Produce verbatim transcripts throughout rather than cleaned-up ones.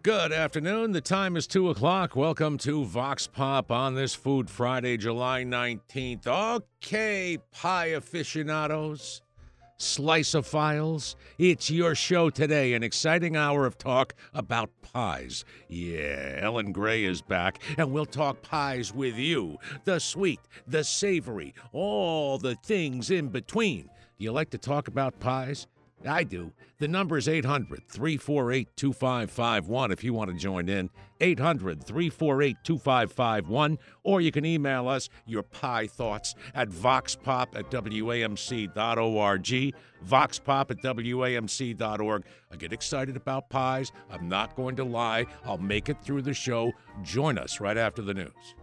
Good afternoon. The time is two o'clock. Welcome to Vox Pop on this Food Friday, July nineteenth. Okay, pie aficionados, slice-ophiles, it's your show today, an exciting hour of talk about pies. Yeah, Ellen Gray is back, and we'll talk pies with you. The sweet, the savory, all the things in between. Do you like to talk about pies? I do. The number is eight hundred, three four eight, two five five one if you want to join in. eight hundred, three four eight, two five five one. Or you can email us your pie thoughts at voxpop at W A M C dot org. Voxpop at W A M C dot org. I get excited about pies. I'm not going to lie. I'll make it through the show. Join us right after the news.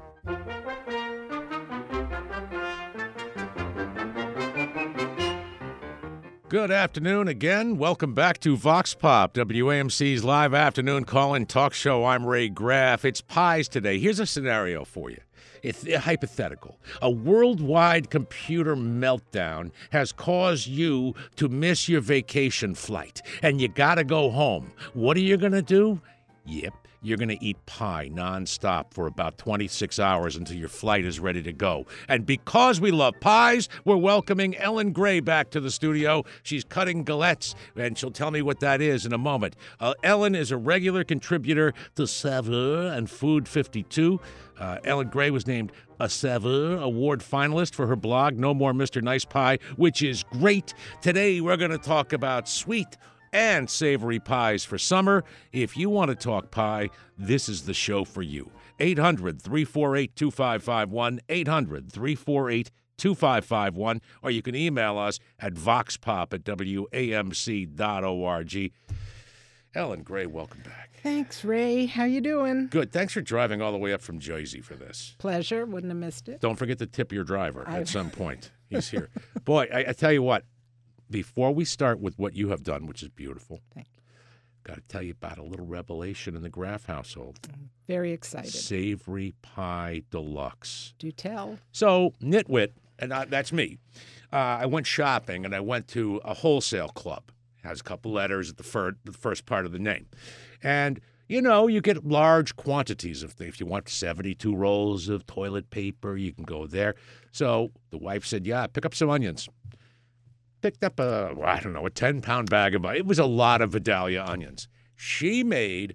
Good afternoon again. Welcome back to Vox Pop, W A M C's live afternoon call-in talk show. I'm Ray Graff. It's pies today. Here's a scenario for you. It's hypothetical. A worldwide computer meltdown has caused you to miss your vacation flight, and you got to go home. What are you going to do? Yep. You're going to eat pie nonstop for about twenty-six hours until your flight is ready to go. And because we love pies, we're welcoming Ellen Gray back to the studio. She's cutting galettes, and she'll tell me what that is in a moment. Uh, Ellen is a regular contributor to Saveur and Food fifty-two. Uh, Ellen Gray was named a Saveur Award finalist for her blog, No More Mister Nice Pie, which is great. Today, we're going to talk about sweet and savory pies for summer. If you want to talk pie, this is the show for you. eight hundred, three four eight, two five five one, eight hundred, three four eight, two five five one, or you can email us at voxpop at W A M C dot org. Ellen Gray, welcome back. Thanks, Ray. How you doing? Good. Thanks for driving all the way up from Jersey for this. Pleasure. Wouldn't have missed it. Don't forget to tip your driver I... at some point. He's here. Boy, I, I tell you what, before we start with what you have done, which is beautiful, Thank you. Got to tell you about a little revelation in the Graff household. I'm very excited. Savory Pie Deluxe. Do tell. So, Nitwit, and I, that's me, uh, I went shopping, and I went to a wholesale club. It has a couple letters at the, fir- the first part of the name. And, you know, you get large quantities of things. If you want seventy-two rolls of toilet paper, you can go there. So the wife said, yeah, pick up some onions. Picked up a, I don't know, a ten-pound bag of, it was a lot of Vidalia onions. She made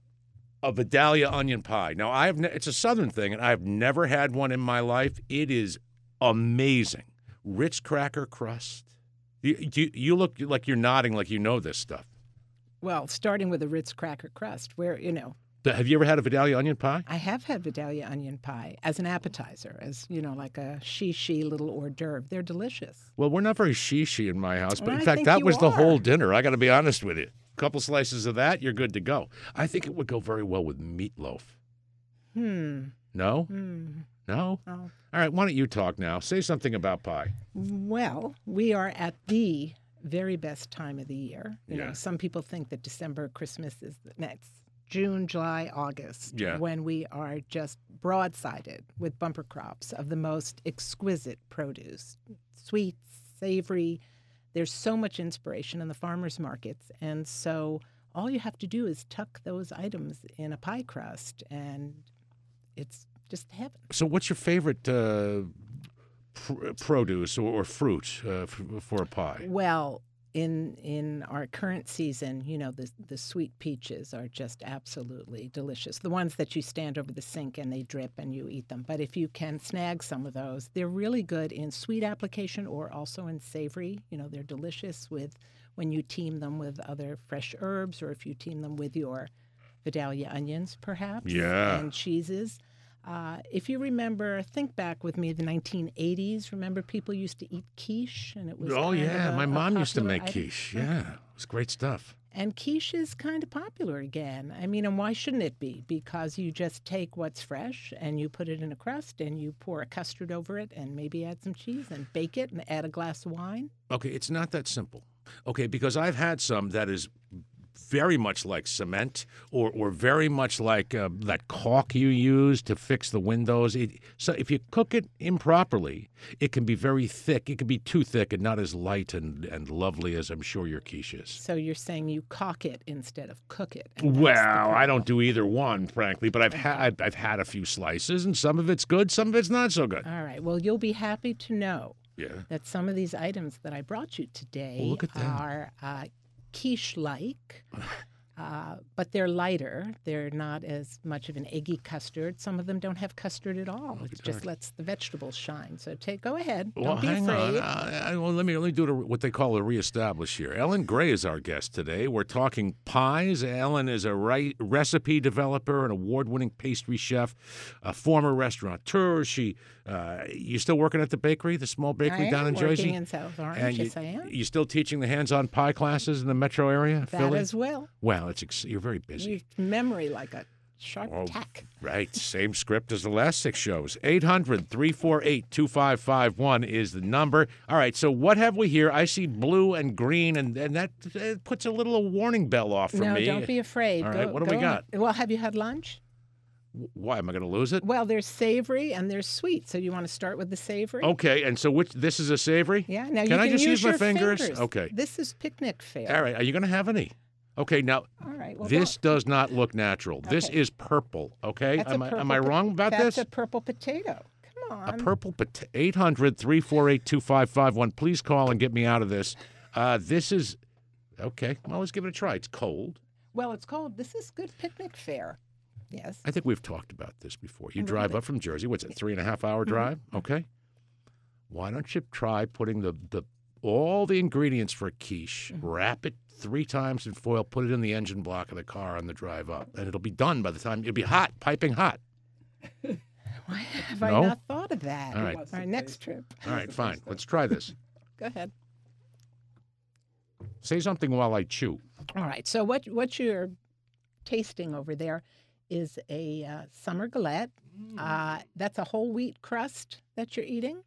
a Vidalia onion pie. Now, I've ne- it's a Southern thing, and I've never had one in my life. It is amazing. Ritz cracker crust. You, you, you look like you're nodding like you know this stuff. Well, starting with a Ritz cracker crust, where, you know. Have you ever had a Vidalia onion pie? I have had Vidalia onion pie as an appetizer, as, you know, like a she-she little hors d'oeuvre. They're delicious. Well, we're not very she-she in my house, but Well, in I fact, think that you was the are. whole dinner. I got to be honest with you. A couple slices of that, you're good to go. I think it would go very well with meatloaf. Hmm. No? Hmm. No? Oh. All right, why don't you talk now? Say something about pie. Well, we are at the very best time of the year. You Yeah. know, some people think that December, Christmas is the next. June, July, August, Yeah. when we are just broadsided with bumper crops of the most exquisite produce, sweet, savory. There's so much inspiration in the farmers markets, and so all you have to do is tuck those items in a pie crust, and it's just heaven. So what's your favorite uh, pr- produce or, or fruit uh, f- for a pie? Well, In in our current season, you know, the the sweet peaches are just absolutely delicious. The ones that you stand over the sink and they drip and you eat them. But if you can snag some of those, they're really good in sweet application or also in savory. You know, they're delicious with when you team them with other fresh herbs or if you team them with your Vidalia onions, perhaps, Yeah. and cheeses. Uh, if you remember, think back with me, the nineteen eighties. Remember, people used to eat quiche, and it was Oh, kind of yeah. a- My a mom used to popular make item. quiche. Yeah. It was great stuff. And quiche is kind of popular again. I mean, and why shouldn't it be? Because you just take what's fresh and you put it in a crust and you pour a custard over it and maybe add some cheese and bake it and add a glass of wine. Okay, it's not that simple. Okay, because I've had some that is very much like cement or, or very much like uh, that caulk you use to fix the windows. It, so if you cook it improperly, it can be very thick. It can be too thick and not as light and, and lovely as I'm sure your quiche is. So you're saying you caulk it instead of cook it. and that's the Well, I don't problem. do either one, frankly, but I've had I've had a few slices, and some of it's good, some of it's not so good. All right. Well, you'll be happy to know Yeah. that some of these items that I brought you today Well, look at them. are uh, quiche-like, uh, but they're lighter. They're not as much of an eggy custard. Some of them don't have custard at all. It just darn. lets the vegetables shine. So take, go ahead. Well, Don't be hang afraid. on. Uh, I, well, let me let me do a, what they call a reestablish here. Ellen Gray is our guest today. We're talking pies. Ellen is a ri- recipe developer, an award-winning pastry chef, a former restaurateur. She, uh, you still working at the bakery, the small bakery I down am in working Jersey? in South Orange. And yes, you, I am. You still teaching the hands-on pie classes in the metro area, That Philly? as well. Well, it's ex- you're very busy. Your memory like a sharp Oh, tack. Right. Same script as the last six shows. eight hundred, three four eight, two five five one is the number. All right. So what have we here? I see blue and green, and, and that uh, puts a little warning bell off for No, me. don't be afraid. All Go- right, what do we go got? ahead. Well, have you had lunch? Why am I going to lose it? Well, there's savory and there's sweet. So you want to start with the savory? Okay. And so which? This is a savory. Yeah. Now you Can can I just use use my your fingers? Okay. This is picnic fare. All right. Are you going to have any? Okay. Now All right. Well, this go- does not look natural. This Okay. is purple. Okay. That's a Am I am purple I po- wrong about that's this? a purple potato. Come on. A purple potato. eight hundred, three four eight, two five five one. Please call and get me out of this. Uh, this is, okay, well, let's give it a try. It's cold. Well, it's called. This is good picnic fare. Yes. I think we've talked about this before. You A little drive bit. up from Jersey. What's it, three and a half hour drive? Okay. Why don't you try putting the, the all the ingredients for a quiche, wrap it three times in foil, put it in the engine block of the car on the drive up, and it'll be done by the time, it'll be hot, piping hot. Why have No? I not thought of that? All right. All right. Next trip. All right, fine. Let's try this. Go ahead. Say something while I chew. All right. So what what you're tasting over there is a uh, summer galette. Uh, that's a whole wheat crust that you're eating,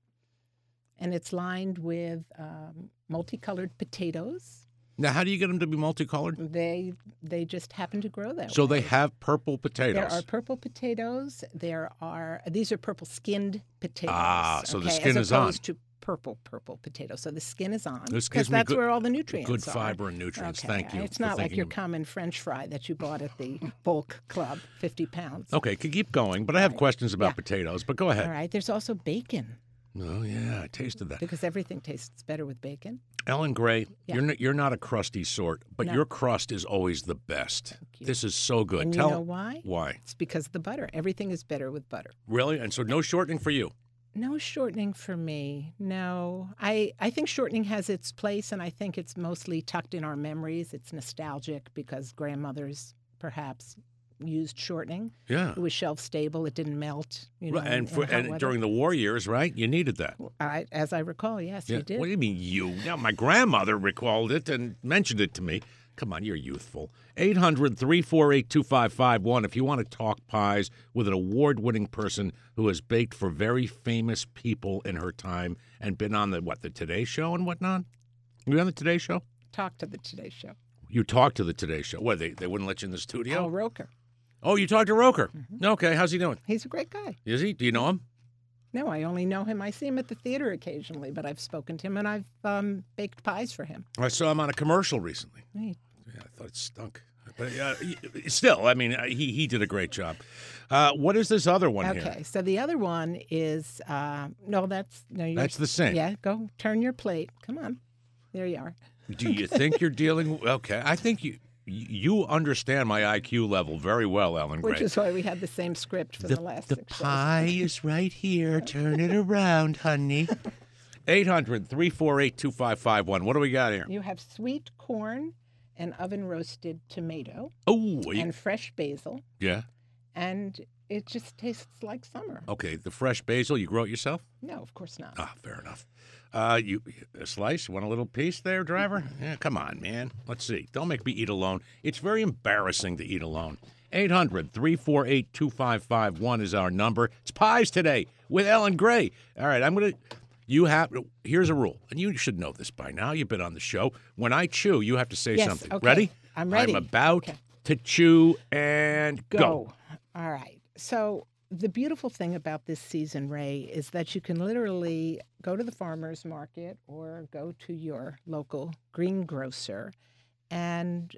and it's lined with um, multicolored potatoes. Now, how do you get them to be multicolored? They they just happen to grow that So way. they have purple potatoes. There are purple potatoes. There are these are purple skinned potatoes. Ah, so the okay, skin as is on. opposed to purple purple potatoes. So the skin is on This because gives me that's good- where all the nutrients Good are. fiber and nutrients. Okay, Thank you. It's for not like thinking your of- common French fry that you bought at the bulk club, fifty pounds. Okay, can keep going, but I have questions about Yeah. potatoes. But go ahead. All right. There's also bacon Oh yeah, I tasted that. because everything tastes better with bacon. Ellen Gray, Yeah. you're n- you're not a crusty sort, but No. your crust is always the best. you. This is so good. And Tell you know why? why? It's because of the butter. Everything is better with butter. Really? And so no shortening for you. No shortening for me. No. I, I think shortening has its place, and I think it's mostly tucked in our memories. It's nostalgic because grandmothers perhaps used shortening. Yeah. It was shelf stable. It didn't melt. You know, Right, and in for, hot and weather. during the war years, right? You needed that. I, as I recall, yes, Yeah. you did. What do you mean you? Now, my grandmother recalled it and mentioned it to me. Come on, you're youthful. eight hundred, three four eight, two five five one if you want to talk pies with an award-winning person who has baked for very famous people in her time and been on the, what, the Today Show and whatnot? You on the Today Show? Talk to the Today Show. You talked to the Today Show. What, they, they wouldn't let you in the Al studio? Roker. Oh, you talked to Roker. Mm-hmm. Okay, how's he doing? He's a great guy. Is he? Do you know him? No, I only know him. I see him at the theater occasionally, but I've spoken to him and I've um, baked pies for him. I saw him on a commercial recently. Hey, Yeah, I thought it stunk. But uh, still, I mean, uh, he he did a great job. Uh, what is this other one Okay, here? so the other one is uh, no, that's no. You're, That's the same. Yeah, go turn your plate. Come on, there you are. Do you think you're dealing? Okay, I think you you understand my I Q level very well, Ellen Gray. Which is why we had the same script for the, last the six pie is right here. Turn it around, honey. eight hundred, three four eight, two five five one. What do we got here? shows. You have sweet corn and oven roasted tomato Oh, you- and fresh basil, yeah. and it just tastes like summer. Okay, the fresh basil, you grow it yourself? No, of course not. Ah, fair enough. Uh, you a slice? Want a little piece there, driver? Yeah, come on, man. Let's see. Don't make me eat alone. It's very embarrassing to eat alone. eight hundred, three four eight, two five five one is our number. It's pies today with Ellen Gray. All right, I'm gonna. You have here's a rule, and you should know this by now. You've been on the show. When I chew, you have to say Yes, something. okay. Ready? I'm ready. I'm about Okay. to chew and go. Go. All right. So the beautiful thing about this season, Ray, is that you can literally go to the farmer's market or go to your local greengrocer and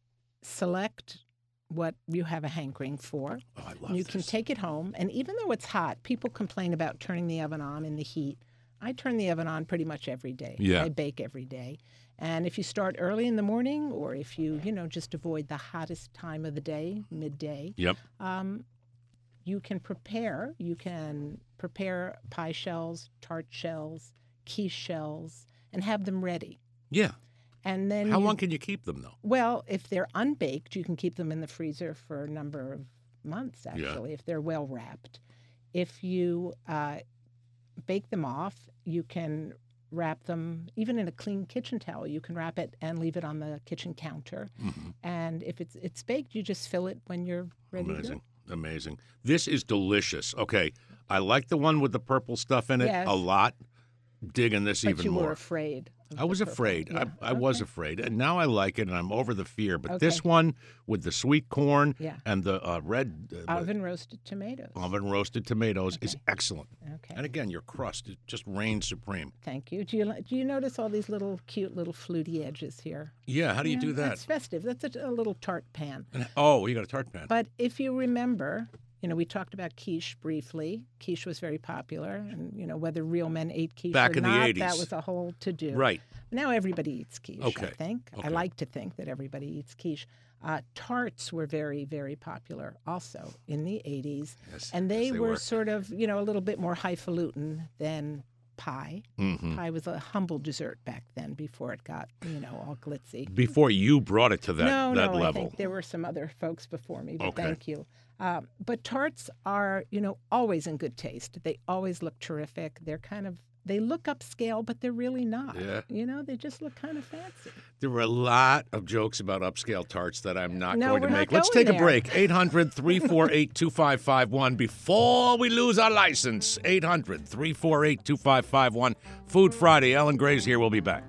select what you have a hankering for. Oh, I love And you this. can take it home. And even though it's hot, people complain about turning the oven on in the heat. I turn the oven on pretty much every day. Yeah. I bake every day. And if you start early in the morning, or if you, you know, just avoid the hottest time of the day, midday, Yep. um, you can prepare. You can prepare pie shells, tart shells, quiche shells, and have them ready. Yeah. And then How you- long can you keep them, though? Well, if they're unbaked, you can keep them in the freezer for a number of months, Yeah. actually, if they're well wrapped. If you uh, bake them off, you can wrap them, even in a clean kitchen towel, you can wrap it and leave it on the kitchen counter. Mhm. And if it's it's baked, you just fill it when you're ready Amazing. to Amazing. This is delicious. Okay. I like the one with the purple stuff in it Yes. a lot. Digging this go. But even you more. were afraid. of I the was purple. afraid. Yeah. I, I was Okay. afraid. And now I like it, and I'm over the fear. But this Okay. one with the sweet corn Yeah. and the uh, red uh, the Oven roasted tomatoes. oven roasted tomatoes is Okay. excellent. Okay. And again, your crust is just reigns supreme. Thank you. Do you li- do you notice all these little cute little fluty edges here? Yeah, how do you Yeah, do that? That's festive. That's a, a little tart pan. And- oh, you got a tart pan. But if you remember, you know, we talked about quiche briefly. Quiche was very popular, and you know whether real men ate quiche Back or in the not, eighties. that was a whole to do. Right. Now everybody eats quiche. Okay. I think. Okay. I like to think that everybody eats quiche. Uh, tarts were very, very popular also in the eighties, Yes, and they, yes, they were, were. sort of, you know, a little bit more highfalutin than pie. hmm Pie was a humble dessert back then before it got, you know, all glitzy. Before you brought it to that, no, that no, level. I think there were some other folks before me, but Okay. thank you. Um, but tarts are, you know, always in good taste. They always look terrific. They're kind of, they look upscale, but they're really not. Yeah. You know, they just look kind of fancy. There were a lot of jokes about upscale tarts that I'm not No, going to we're not make. Let's going take a there. break. eight hundred, three four eight, two five five one before we lose our license. eight hundred, three four eight, two five five one. Food Friday. Ellen Gray's here. We'll be back.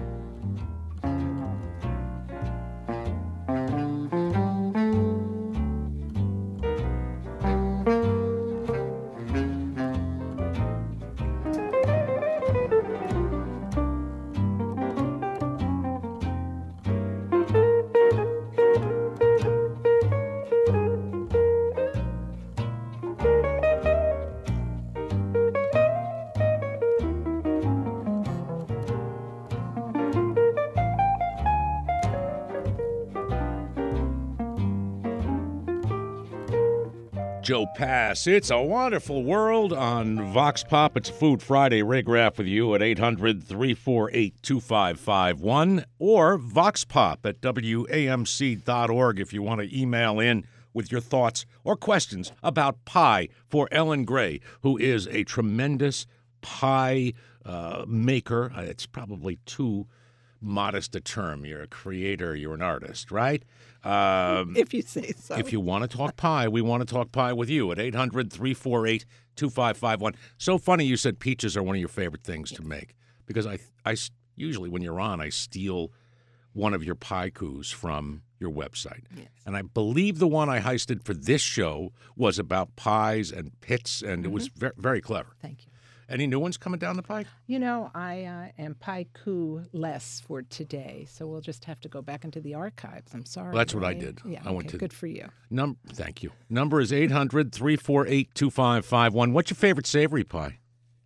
Joe Pass. It's a wonderful world on Vox Pop. It's Food Friday. Ray Graff with you at eight hundred, three four eight, two five five one or Vox Pop at W A M C dot org if you want to email in with your thoughts or questions about pie for Ellen Gray, who is a tremendous pie uh, maker. Uh, It's probably too modest a term. You're a creator. You're an artist, right? Um, If you say so. if you want to talk pie, we want to talk pie with you at eight hundred, three four eight, two five five one. So funny you said peaches are one of your favorite things to make because I, I s- usually when you're on, I steal one of your pie coups from your website. Yes. And I believe the one I heisted for this show was about pies and pits, and it was very, very clever. Thank you. Any new ones coming down the pike? You know, I uh, am pie-coup less for today, so we'll just have to go back into the archives. I'm sorry. Well, that's what I Ray. did. Yeah, I went okay, to- good for you. Num- Thank you. Number is eight hundred, three four eight, two five five one. What's your favorite savory pie?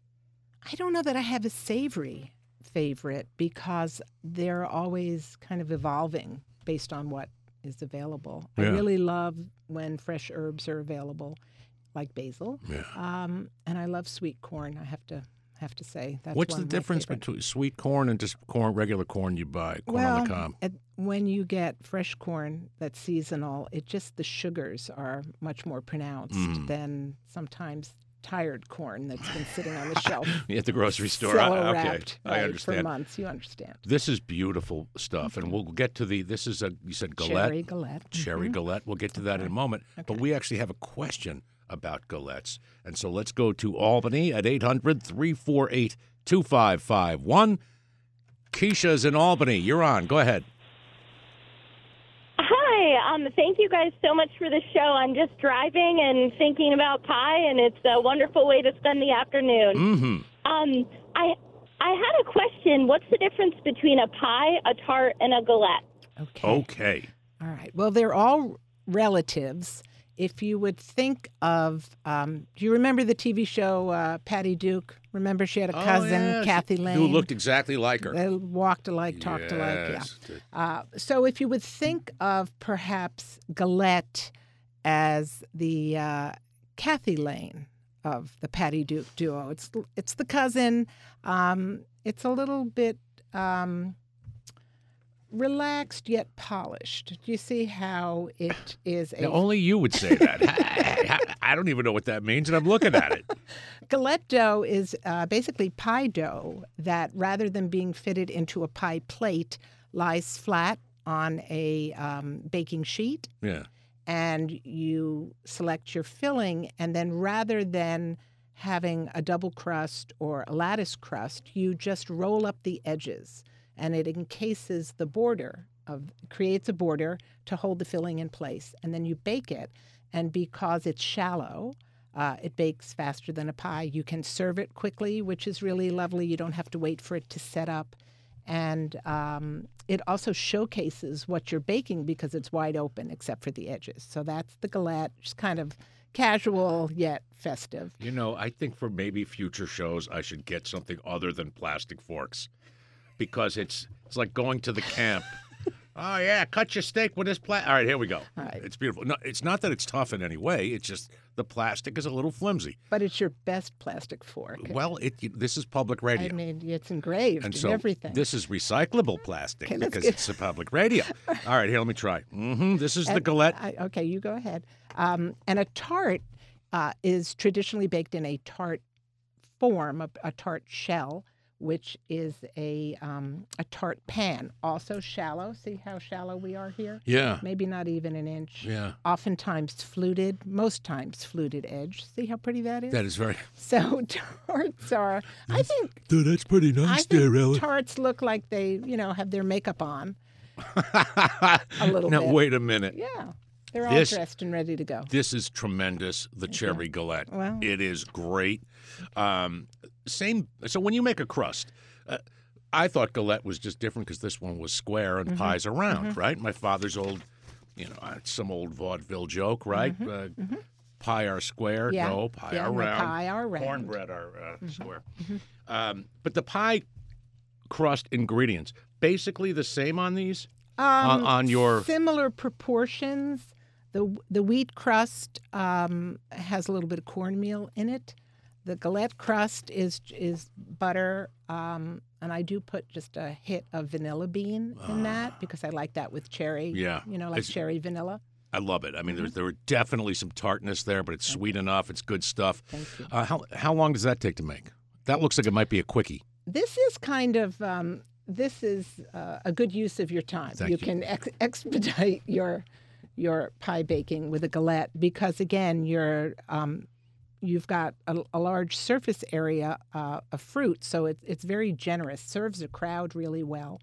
I don't know that I have a savory favorite because they're always kind of evolving based on what is available. I Yeah. really love when fresh herbs are available, like basil. Yeah. Um, and I love sweet corn. I have to have to say that's What's one the of my difference favorite. between sweet corn and just corn, regular corn you buy, corn well, on the cob? at, when you get fresh corn that's seasonal, it just the sugars are much more pronounced Mm. than sometimes tired corn that's been sitting on the shelf. At the grocery store. cellar I- okay, wrapped, I right, for understand. months. You understand. This is beautiful stuff, and we'll get to the. This is a you said galette, Cherry galette. cherry Mhm. galette. We'll get to that in a moment. But Okay. we actually have a question about galettes, and so let's go to Albany at eight hundred, three four eight, two five five one. Keisha's in Albany. You're on. Go ahead. Hi. Um, thank you guys so much for the show. I'm just driving and thinking about pie, and it's a wonderful way to spend the afternoon. Mm-hmm. Um, I I had a question. What's the difference between a pie, a tart, and a galette? Okay. Okay. All right. Well, they're all relatives. If you would think of, um, do you remember the T V show uh, Patty Duke? Remember she had a cousin, oh, yes. Kathy Lane? Who looked exactly like her. They walked alike, talked alike, yeah. Yes. Uh, so if you would think of perhaps Galette as the uh, Kathy Lane of the Patty Duke duo, it's it's the cousin. Um, it's a little bit um, relaxed yet polished. Do you see how it is a... Now, only you would say that. I, I don't even know what that means, and I'm looking at it. Galette dough is uh, basically pie dough that, rather than being fitted into a pie plate, lies flat on a um, baking sheet. Yeah. And you select your filling, and then rather than having a double crust or a lattice crust, you just roll up the edges, and it encases the border of creates a border to hold the filling in place, and then you bake it. And because it's shallow, uh, it bakes faster than a pie. You can serve it quickly, which is really lovely. You don't have to wait for it to set up. And um, it also showcases what you're baking because it's wide open except for the edges. So that's the galette, just kind of casual yet festive. You know, I think for maybe future shows, I should get something other than plastic forks, because it's it's like going to the camp. Oh, yeah, cut your steak with this plastic. All right, here we go. All right. It's beautiful. No, it's not that it's tough in any way. It's just the plastic is a little flimsy. But it's your best plastic fork. Well, it this is public radio. I mean, it's engraved and in so everything. This is recyclable plastic Okay, let's because get- it's a public radio. All right, here, let me try. Mm-hmm. This is the And galette. I, okay, you go ahead. Um, and a tart uh, is traditionally baked in a tart form, a, a tart shell, which is a um, a tart pan, also shallow. See how shallow we are here? Yeah. Maybe not even an inch. Yeah. Oftentimes fluted, most times fluted edge. See how pretty that is? That is very... So tarts are, I think, Dude, that's pretty I nice think there, Ellen. tarts look like they, you know, have their makeup on a little now, bit. wait a minute. Yeah. They're all This- dressed and ready to go. This is tremendous, the cherry galette. Well. It is great. Um, same. So when you make a crust, uh, I thought galette was just different because this one was square and pies are round, right? My father's old, you know, uh, some old vaudeville joke, right? Uh, Pie are square. Yeah. No, pie Yeah, are no, round. pie are round. Cornbread are uh, square. Um, but the pie crust ingredients, basically the same on these? on, Um, on your... Similar proportions. The the wheat crust um, has a little bit of cornmeal in it. The galette crust is is butter, um, and I do put just a hit of vanilla bean in that because I like that with cherry. Yeah. You know, like It's- cherry vanilla. I love it. I mean, there, there were definitely some tartness there, but it's sweet enough. It's good stuff. Thank you. Uh, how how long does that take to make? That looks like it might be a quickie. This is kind of um, this is uh, a good use of your time. Thank you you. can ex- expedite your your pie baking with a galette because again, you're um, you've got a, a large surface area uh, of fruit, so it's it's very generous. Serves a crowd really well,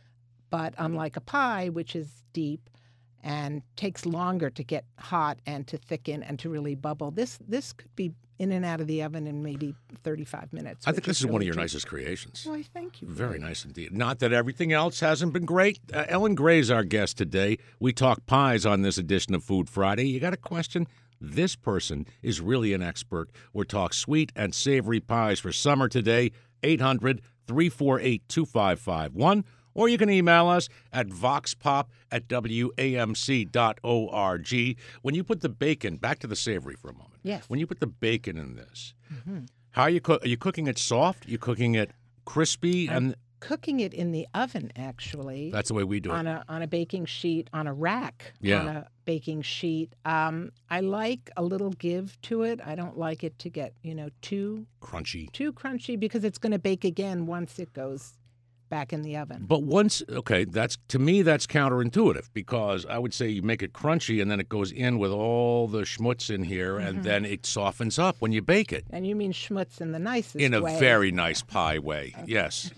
but unlike a pie, which is deep and takes longer to get hot and to thicken and to really bubble, this this could be in and out of the oven in maybe thirty-five minutes. I think which this is one of really your juicy. nicest creations. Why, thank you. Very nice indeed. Not that everything else hasn't been great. Uh, Ellen Gray's our guest today. We talk pies on this edition of Food Friday. You got a question? This person is really an expert. We're talk sweet and savory pies for summer today. eight hundred, three four eight, two five five one. Or you can email us at voxpop at W A M C dot org. When you put the bacon, back to the savory for a moment. Yes. When you put the bacon in this, how are you cook? Are you cooking it soft? Are you cooking it crispy? And Cooking it in the oven, actually, that's the way we do on it. a on a baking sheet, on a rack, Yeah. on a baking sheet. Um, I like a little give to it. I don't like it to get you know too Crunchy. too crunchy because it's going to bake again once it goes back in the oven. But once, okay, that's to me that's counterintuitive because I would say you make it crunchy and then it goes in with all the schmutz in here, mm-hmm. and then it softens up when you bake it. And you mean schmutz in the nicest way. In a way. Very nice pie way, okay. Yes.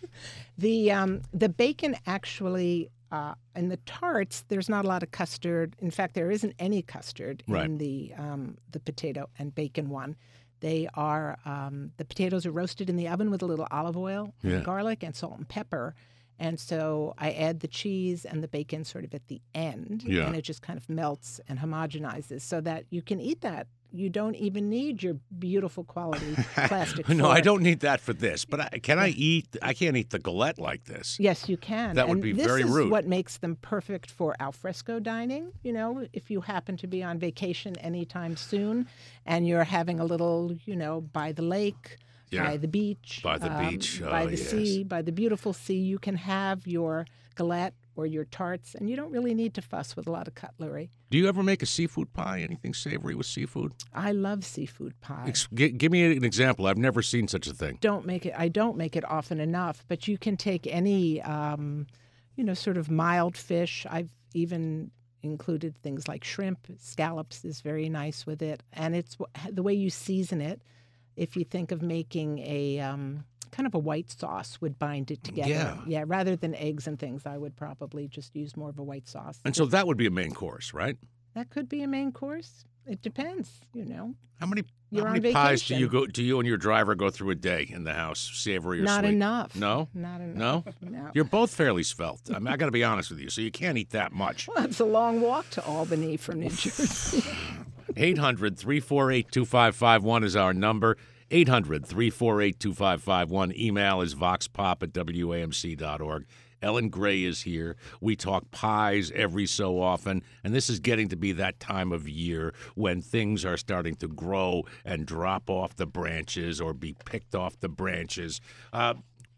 the um, the bacon actually, uh, in the tarts, there's not a lot of custard. In fact, there isn't any custard right. in the um, the potato and bacon one. They are, um, the potatoes are roasted in the oven with a little olive oil and yeah. garlic and salt and pepper. And so I add the cheese and the bacon sort of at the end. Yeah. And it just kind of melts and homogenizes so that you can eat that. You don't even need your beautiful quality plastic No, fork. I don't need that for this. But I, can I eat, I can't eat the galette like this. Yes, you can. That would and be this very is rude. What makes them perfect for alfresco dining. You know, if you happen to be on vacation anytime soon and you're having a little, you know, by the lake, yeah. by the beach. By the um, beach. By oh, the yes. sea, by the beautiful sea, you can have your galette or your tarts, and you don't really need to fuss with a lot of cutlery. Do you ever make a seafood pie? Anything savory with seafood? I love seafood pie. Ex- g- give me an example. I've never seen such a thing. Don't make it. I don't make it often enough, but you can take any, um, you know, sort of mild fish. I've even included things like shrimp. Scallops is very nice with it, and it's the way you season it. If you think of making a um, kind of a white sauce would bind it together. Yeah. Yeah, rather than eggs and things, I would probably just use more of a white sauce. And so that would be a main course, right? That could be a main course. It depends, you know. How many, You're how on many pies do vacation. you go? Do you and your driver go through a day in the house, savory or Not sweet? enough. No? Not enough. No? No. You're both fairly svelte. I mean, I got to be honest with you. So you can't eat that much. Well, it's a long walk to Albany from New Jersey. eight hundred, three four eight, two five five one is our number. eight hundred, three four eight, two five five one. Email is voxpop at W A M C dot org. Ellen Gray is here. We talk pies every so often, and this is getting to be that time of year when things are starting to grow and drop off the branches or be picked off the branches. Uh,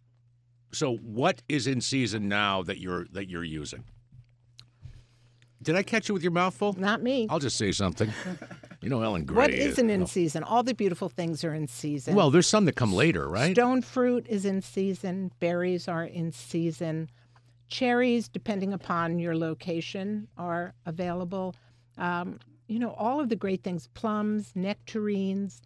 so what is in season now that you're that you're using? Did I catch you with your mouth full? Not me. I'll just say something. You know Ellen Gray. What isn't in oh. season? All the beautiful things are in season. Well, there's some that come later, right? Stone fruit is in season. Berries are in season. Cherries, depending upon your location, are available. Um, you know, all of the great things, plums, nectarines.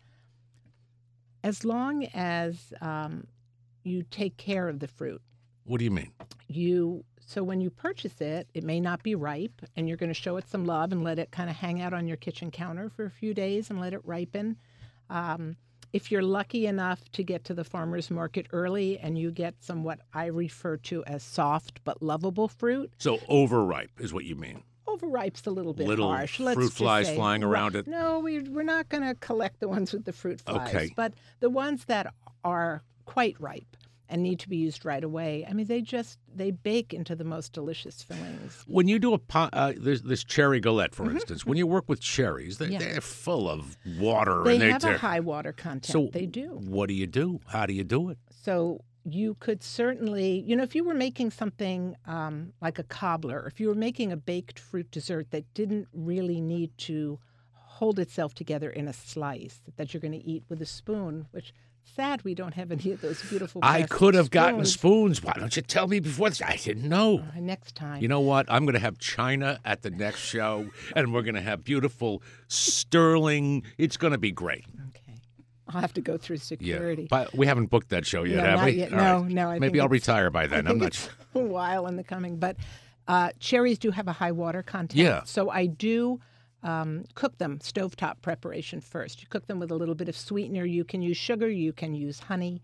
As long as um, you take care of the fruit. What do you mean? You so when you purchase it, it may not be ripe, and you're going to show it some love and let it kind of hang out on your kitchen counter for a few days and let it ripen. Um, if you're lucky enough to get to the farmer's market early and you get some what I refer to as soft but lovable fruit. So overripe is what you mean. Overripe's a little bit Little harsh. Let's fruit just flies say, flying around it? No, we, we're not going to collect the ones with the fruit flies. Okay. But the ones that are quite ripe and need to be used right away. I mean, they just, they bake into the most delicious fillings. When you do a pie, uh, this, this cherry galette, for Mm-hmm. instance, when you work with cherries, they, Yeah. they're full of water. They and they're, have a they're- high water content. So they do. What do you do? How do you do it? So you could certainly, you know, if you were making something um, like a cobbler, if you were making a baked fruit dessert that didn't really need to hold itself together in a slice that you're going to eat with a spoon, which sad we don't have any of those beautiful I plastic could have gotten spoons. spoons. Why don't you tell me before this? I didn't know. Uh, next time. You know what? I'm going to have China at the next show, and we're going to have beautiful sterling. It's going to be great. Okay. I'll have to go through Yeah, security. but we haven't booked that show yet, No, have not we? yet. All No, right. no, I Maybe think I'll it's- retire by then. I I'm think not. it's a while in the coming, but uh, cherries do have a high water content. Yeah. So I do um, cook them stovetop preparation first. You cook them with a little bit of sweetener. You can use sugar. You can use honey,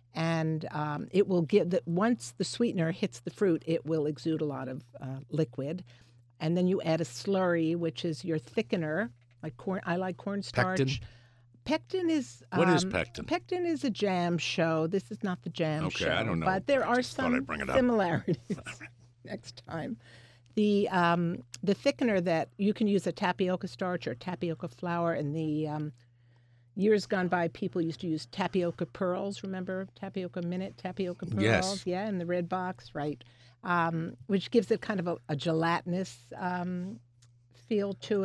and um, it will give that once the sweetener hits the fruit, it will exude a lot of uh, liquid, and then you add a slurry, which is your thickener. Like corn, I like cornstarch. Pectin? Pectin is What is um, pectin? Pectin is a jam show. This is not the jam Okay, show. I don't know. But there I are just thought some I'd bring it up. similarities. Next time, the um, the thickener that you can use a tapioca starch or tapioca flour. In the um, years gone by, people used to use tapioca pearls. Remember tapioca minute, tapioca pearls? Yes. Yeah, in the red box, right? Um, which gives it kind of a, a gelatinous um, feel to it.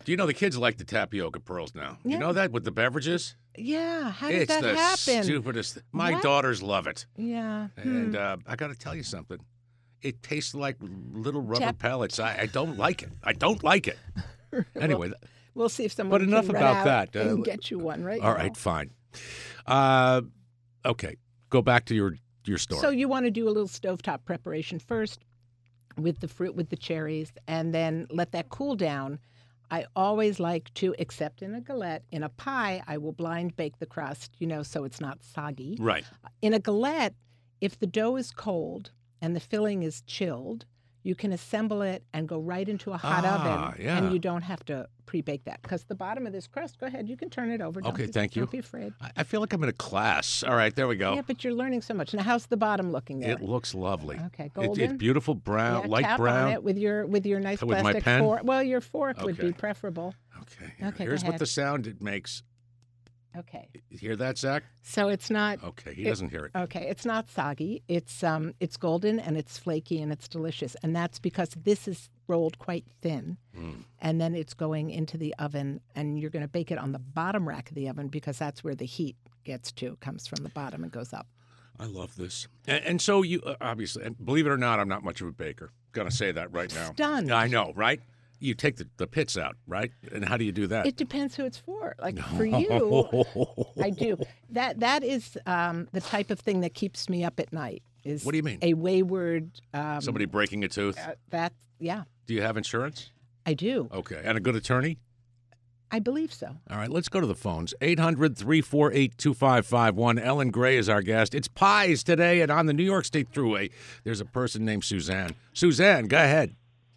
Do you know the kids like the tapioca pearls now? Yeah. You know that with the beverages? Yeah, how did It's that the happen? stupidest. My What? daughters love it. Yeah. And hmm. uh, I got to tell you something. It tastes like little rubber Tap- pellets. I, I don't like it. I don't like it. Anyway. th- We'll see if someone But enough can run about out that. Uh, and get you one right all now. right, fine. Uh, okay, go back to your, your story. So you want to do a little stovetop preparation first with the fruit, with the cherries, and then let that cool down. I always like to, except in a galette, in a pie, I will blind bake the crust, you know, so it's not soggy. Right. In a galette, if the dough is cold and the filling is chilled, you can assemble it and go right into a hot Ah, oven, yeah. and you don't have to pre-bake that. Because the bottom of this crust, go ahead, you can turn it over. Don't Okay, be, thank you. Don't be afraid. I, I feel like I'm in a class. All right, there we go. Yeah, but you're learning so much. Now, how's the bottom looking there? It looks lovely. Okay, It, golden. it's beautiful brown, yeah, light tap brown. on it with your with your nice With my plastic pen? fork. Well, your fork would be Okay. preferable. Okay. here- Okay, go Here's what ahead. the sound it makes. Okay, You hear that, Zach? so it's not Okay, he It- doesn't hear it. okay. It's not soggy. It's um it's golden and it's flaky and it's delicious, and that's because this is rolled quite thin, Mm. and then it's going into the oven, and you're going to bake it on the bottom rack of the oven because that's where the heat gets to. It comes from the bottom and goes up. I love this. And, and so you, uh, obviously, and believe it or not, I'm not much of a baker. Got to say that right now. Stunned. I know, right? You take the, the pits out, right? And how do you do that? It depends who it's for. Like for you, I do. That that is um, the type of thing that keeps me up at night. Is What do you mean? A wayward. Um, Somebody breaking a tooth? uh, that yeah, Do you have insurance? I do. Okay. And a good attorney? I believe so. All right, let's go to the phones. eight hundred, three four eight, two five five one. Ellen Gray is our guest. It's pies today, and on the New York State Thruway, there's a person named Suzanne. Suzanne, go ahead.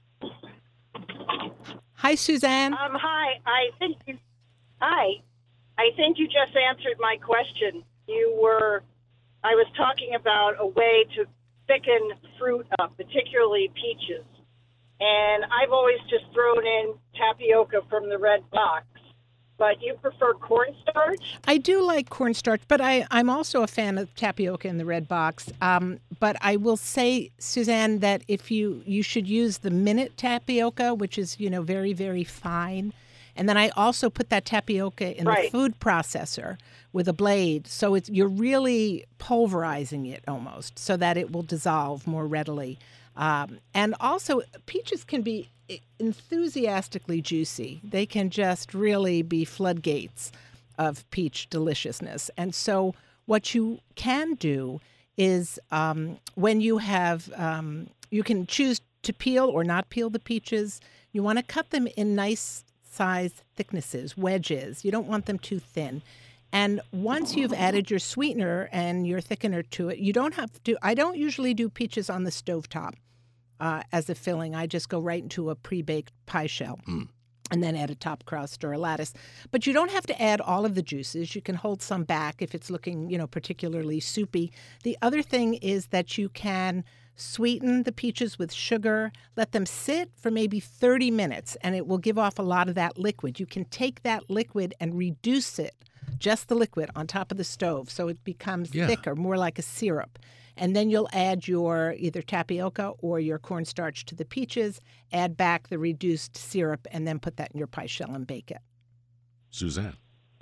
Hi, Suzanne. Um, hi. I think you, hi. I think you just answered my question. You were, I was talking about a way to thicken fruit up, particularly peaches. And I've always just thrown in tapioca from the red box. But you prefer cornstarch? I do like cornstarch, but I, I'm also a fan of tapioca in the red box. Um, but I will say, Suzanne, that if you you should use the minute tapioca, which is, you know, very, very fine. And then I also put that tapioca in Right. the food processor with a blade. So it's you're really pulverizing it almost so that it will dissolve more readily. Um, and also, peaches can be enthusiastically juicy. They can just really be floodgates of peach deliciousness. And so what you can do is um, when you have, um, you can choose to peel or not peel the peaches. You want to cut them in nice size thicknesses, wedges. You don't want them too thin. And once you've added your sweetener and your thickener to it, you don't have to, I don't usually do peaches on the stovetop. Uh, as a filling, I just go right into a pre-baked pie shell Mm. and then add a top crust or a lattice. But you don't have to add all of the juices. You can hold some back if it's looking, you know, particularly soupy. The other thing is that you can sweeten the peaches with sugar, let them sit for maybe thirty minutes, and it will give off a lot of that liquid. You can take that liquid and reduce it, just the liquid, on top of the stove so it becomes Yeah. thicker, more like a syrup. And then you'll add your either tapioca or your cornstarch to the peaches, add back the reduced syrup, and then put that in your pie shell and bake it. Suzanne.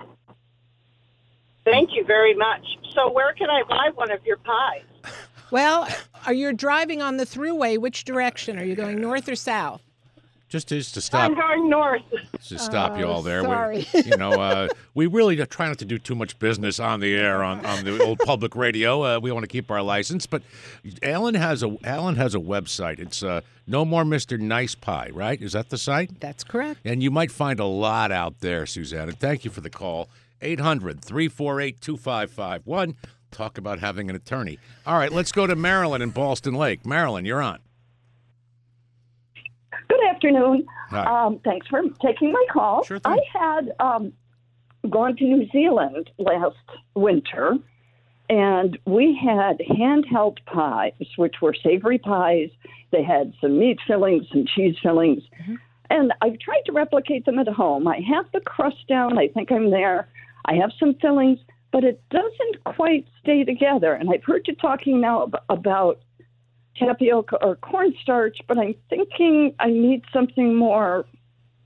Thank you very much. So where can I buy one of your pies? Well, are you driving on the thruway? Which direction? Are you going north or south? Just, just to stop. I'm going north. To stop you Oh, all there. sorry. We, you know, uh, we really try not to do too much business on the air on, on the old public radio. Uh, we want to keep our license, but Alan has a Alan has a website. It's uh, No More Mister Nice Pie, right? Is that the site? That's correct. And you might find a lot out there, Suzanne. And thank you for the call. eight hundred, three four eight, two five five one. Talk about having an attorney. All right, let's go to Marilyn in Ballston Lake. Marilyn, you're on. Good afternoon. Hi. Um, thanks for taking my call. Sure thing. I had um, gone to New Zealand last winter, and we had handheld pies, which were savory pies. They had some meat fillings, some cheese fillings. Mm-hmm. And I've tried to replicate them at home. I have the crust down. I think I'm there. I have some fillings, but it doesn't quite stay together. And I've heard you talking now ab- about tapioca or cornstarch, but I'm thinking I need something more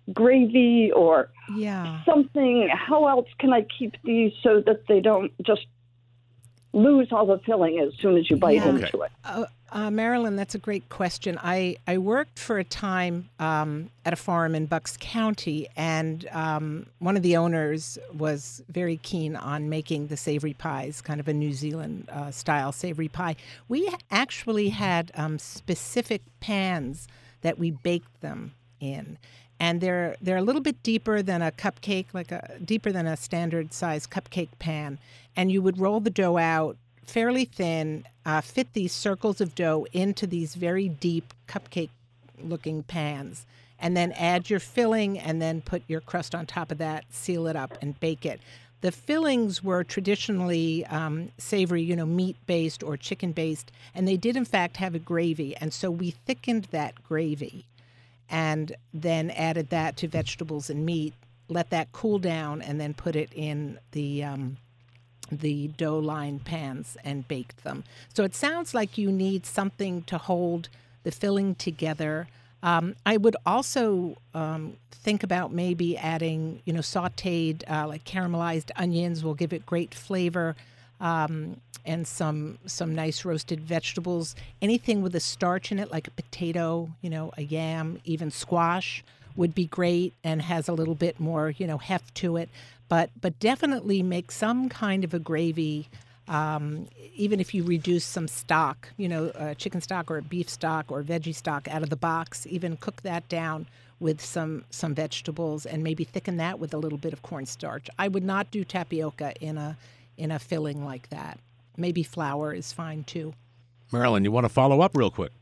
gravy or Yeah. something? How else can I keep these so that they don't just lose all the filling as soon as you bite Yeah. into it? Uh, uh, Marilyn, that's a great question. I, I worked for a time um, at a farm in Bucks County, and um, one of the owners was very keen on making the savory pies, kind of a New Zealand uh, style savory pie. We actually had um, specific pans that we baked them in. And they're they're a little bit deeper than a cupcake, like a deeper than a standard size cupcake pan. And you would roll the dough out fairly thin, uh, fit these circles of dough into these very deep cupcake-looking pans, and then add your filling, and then put your crust on top of that, seal it up, and bake it. The fillings were traditionally um, savory, you know, meat-based or chicken-based, and they did in fact have a gravy. And so we thickened that gravy, and then added that to vegetables and meat, let that cool down, and then put it in the um, the dough-lined pans and baked them. So it sounds like you need something to hold the filling together. Um, I would also um, think about maybe adding, you know, sautéed, uh, like caramelized onions will give it great flavor, um, and some some nice roasted vegetables. Anything with a starch in it, like a potato, you know, a yam, even squash would be great and has a little bit more, you know, heft to it. But but definitely make some kind of a gravy. Um, even if you reduce some stock, you know, uh, chicken stock or beef stock or veggie stock out of the box, even cook that down with some some vegetables and maybe thicken that with a little bit of cornstarch. I would not do tapioca in a in a filling like that. Maybe flour is fine too. Marilyn, you want to follow up real quick?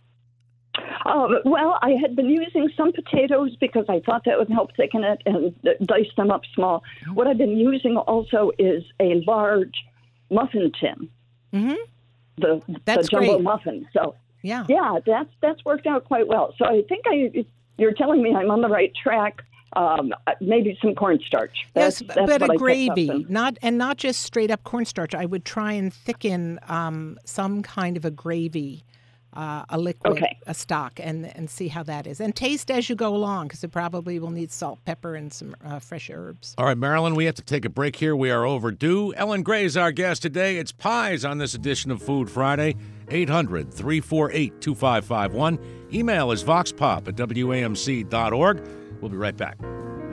Um, well, I had been using some potatoes because I thought that would help thicken it and dice them up small. What I've been using also is a large muffin tin, Mm-hmm. the, That's the jumbo great. muffin. So, Yeah. yeah, that's that's worked out quite well. So I think I you're telling me I'm on the right track. Um, maybe some cornstarch. That's, Yes, that's but what a I picked up gravy, in- not and not just straight up cornstarch. I would try and thicken um, some kind of a gravy, uh, a liquid, Okay. a stock, and and see how that is. And taste as you go along, because it probably will need salt, pepper, and some uh, fresh herbs. All right, Marilyn, we have to take a break here. We are overdue. Ellen Gray is our guest today. It's pies on this edition of Food Friday. eight hundred, three four eight, two five five one. Email is voxpop at W A M C dot org. We'll be right back.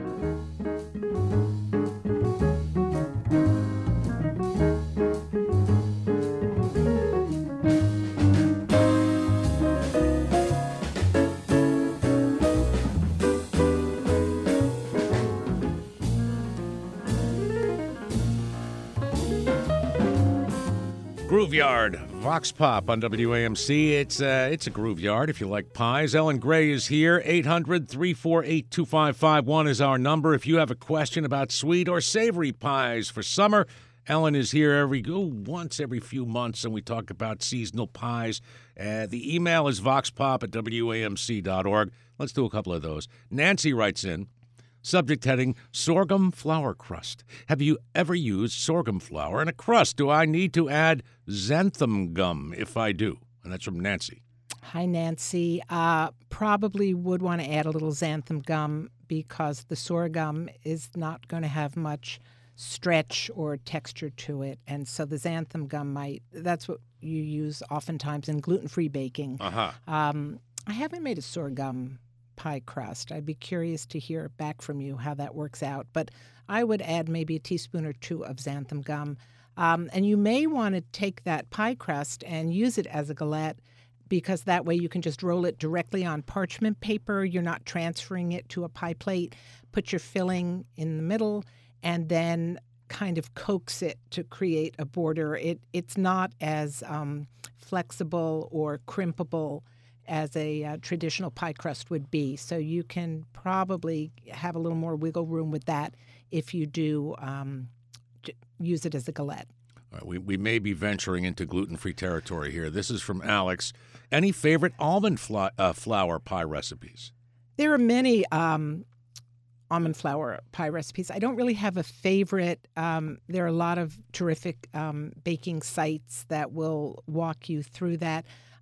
Grooveyard, Vox Pop on W A M C. It's uh, it's a grooveyard if you like pies. Ellen Gray is here. eight hundred, three four eight, two five five one is our number. If you have a question about sweet or savory pies for summer, Ellen is here every oh, once every few months, and we talk about seasonal pies. Uh, the email is voxpop at W A M C dot org. Let's do a couple of those. Nancy writes in, subject heading, sorghum flour crust. Have you ever used sorghum flour in a crust? Do I need to add xanthan gum if I do? And that's from Nancy. Hi, Nancy. Uh, probably would want to add a little xanthan gum because the sorghum is not going to have much stretch or texture to it. And so the xanthan gum might, that's what you use oftentimes in gluten-free baking. Uh-huh. Um, I haven't made a sorghum pie crust. I'd be curious to hear back from you how that works out. But I would add maybe a teaspoon or two of xanthan gum. Um, and you may want to take that pie crust and use it as a galette, because that way you can just roll it directly on parchment paper. You're not transferring it to a pie plate. Put your filling in the middle and then kind of coax it to create a border. It It's not as um, flexible or crimpable as a uh, traditional pie crust would be. So you can probably have a little more wiggle room with that if you do um, j- use it as a galette. All right, we, we may be venturing into gluten-free territory here. This is from Alex. Any favorite almond fla- uh, flour pie recipes? There are many um, almond flour pie recipes. I don't really have a favorite. Um, there are a lot of terrific um, baking sites that will walk you through that.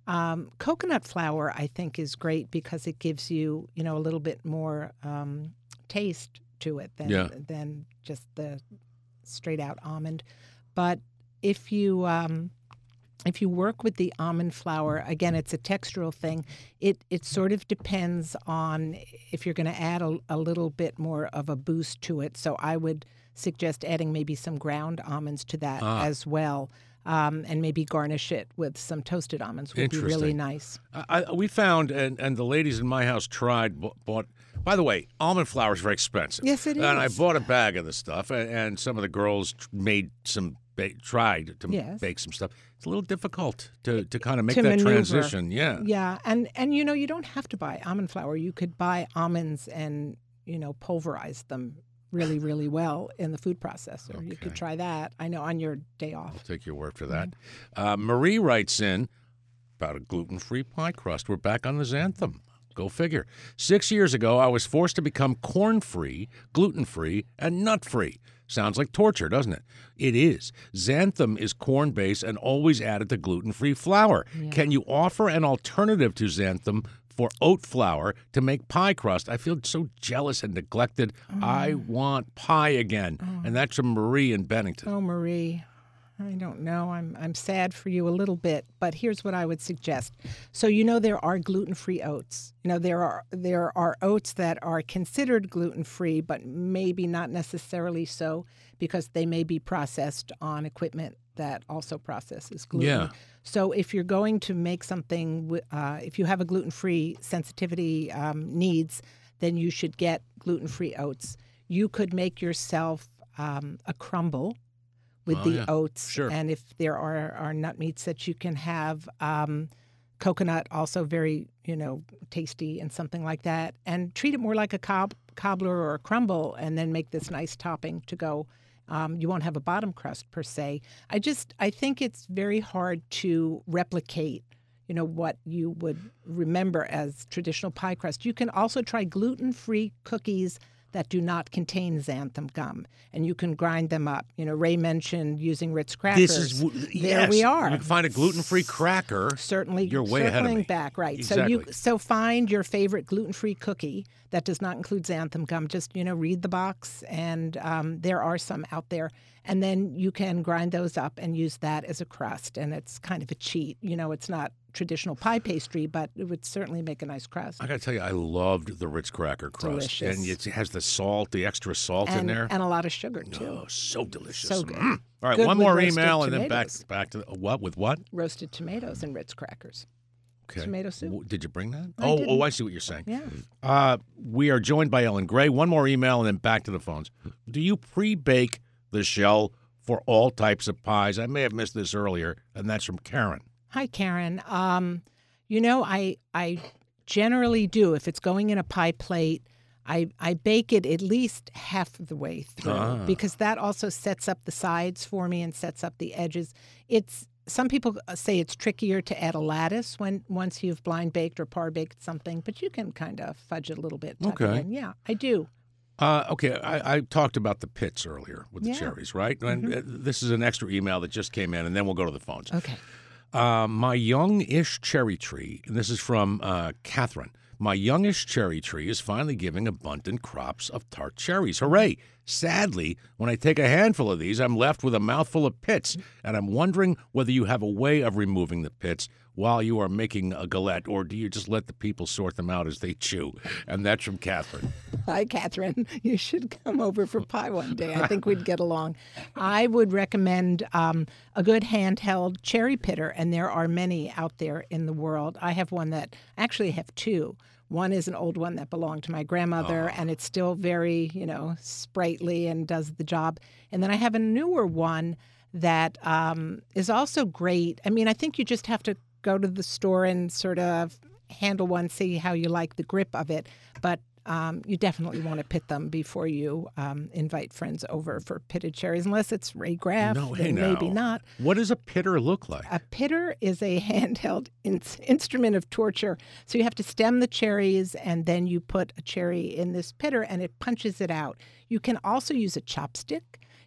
Um, coconut flour, I think, is great because it gives you, you know, a little bit more um, taste to it than Yeah. than just the straight out almond. But if you um, if you work with the almond flour, again, it's a textural thing. It it sort of depends on if you're going to add a, a little bit more of a boost to it. So I would suggest adding maybe some ground almonds to that Ah. as well. Um, and maybe garnish it with some toasted almonds would be really Interesting. nice. I, I, we found, and, and the ladies in my house tried, bought, bought. By the way, almond flour is very expensive. Yes, it And I is. bought a bag of the stuff, and, and some of the girls tr- made some, ba- tried to Yes. bake some stuff. It's a little difficult to, to kind of make To that maneuver. transition. Yeah. Yeah, and and you know you don't have to buy almond flour. You could buy almonds and you know pulverize them really really well in the food processor. You could Okay. try that. I know on your day I'll off. take your word for that. Mm-hmm. Uh, Marie writes in about a gluten-free pie crust. We're back on the xanthan. Go figure. Six years ago, I was forced to become corn-free, gluten-free, and nut-free. Sounds like torture, doesn't it? It is. Xanthan is corn-based and always added to gluten-free flour. Can you offer an alternative to xanthan for oat flour to make pie crust? I feel so jealous and neglected. I want pie again. And that's from Marie in Bennington. Oh, Marie, I don't know. I'm I'm sad for you a little bit, but here's what I would suggest. So you know there are gluten-free oats. You know there are there are oats that are considered gluten-free, but maybe not necessarily so because they may be processed on equipment that also processes gluten. Yeah. So if you're going to make something, wi- uh, if you have a gluten-free sensitivity um, needs, then you should get gluten-free oats. You could make yourself um, a crumble with Oh, the yeah. oats. Sure. And if there are, are nut meats that you can have, um, coconut also very, you know, tasty and something like that. And treat it more like a cob- cobbler or a crumble and then make this nice topping to go. Um, you won't have a bottom crust per se. I just, I think it's very hard to replicate, you know, what you would remember as traditional pie crust. You can also try gluten-free cookies that do not contain xanthan gum, and you can grind them up. You know, Ray mentioned using Ritz crackers. This is w- there yes. we are. You can find a gluten-free cracker. Certainly, You're way ahead of circling me. back, right? Exactly. So you so find your favorite gluten-free cookie that does not include xanthan gum. Just you know, read the box, and um, there are some out there. And then you can grind those up and use that as a crust, and it's kind of a cheat. You know, it's not traditional pie pastry, but it would certainly make a nice crust. I got to tell you, I loved the Ritz cracker crust. Delicious. And it has the salt, the extra salt in and, there. and a lot of sugar too. Oh, so delicious. So good. Mm. All right, Good one with more roasted email and then back tomatoes. back to the, what with what? Roasted tomatoes and Ritz crackers. Okay. Tomato soup. W- Did you bring that? I oh, didn't. oh, I see what you're saying. Yeah. Uh, we are joined by Ellen Gray. One more email and then back to the phones. Do you pre-bake the shell for all types of pies? I may have missed this earlier, and that's from Karen. Hi, Karen. Um, you know, I I generally do. If it's going in a pie plate, I, I bake it at least half of the way through Ah. because that also sets up the sides for me and sets up the edges. It's some people say it's trickier to add a lattice when once you've blind baked or par baked something, but you can kind of fudge it a little bit. tuck it Okay. in. Yeah, I do. Uh, okay, I, I talked about the pits earlier with the Yeah. cherries, right? And uh, this is an extra email that just came in, and then we'll go to the phones. Okay. Uh, my young-ish cherry tree, and this is from uh, Catherine. My youngish cherry tree is finally giving abundant crops of tart cherries. Hooray! Sadly, when I take a handful of these, I'm left with a mouthful of pits, and I'm wondering whether you have a way of removing the pits while you are making a galette, or do you just let the people sort them out as they chew? And that's from Catherine. Hi, Catherine. You should come over for pie one day. I think we'd get along. I would recommend um, a good handheld cherry pitter, and there are many out there in the world. I have one that actually I have two. One is an old one that belonged to my grandmother, and it's still very, you know, sprightly and does the job. And then I have a newer one that um, is also great. I mean, I think you just have to go to the store and sort of handle one, see how you like the grip of it. But um, you definitely want to pit them before you um, invite friends over for pitted cherries, unless it's Ray Graff. No, hey then now. maybe not. What does a pitter look like? A pitter is a handheld in- instrument of torture. So you have to stem the cherries, and then you put a cherry in this pitter, and it punches it out. You can also use a chopstick.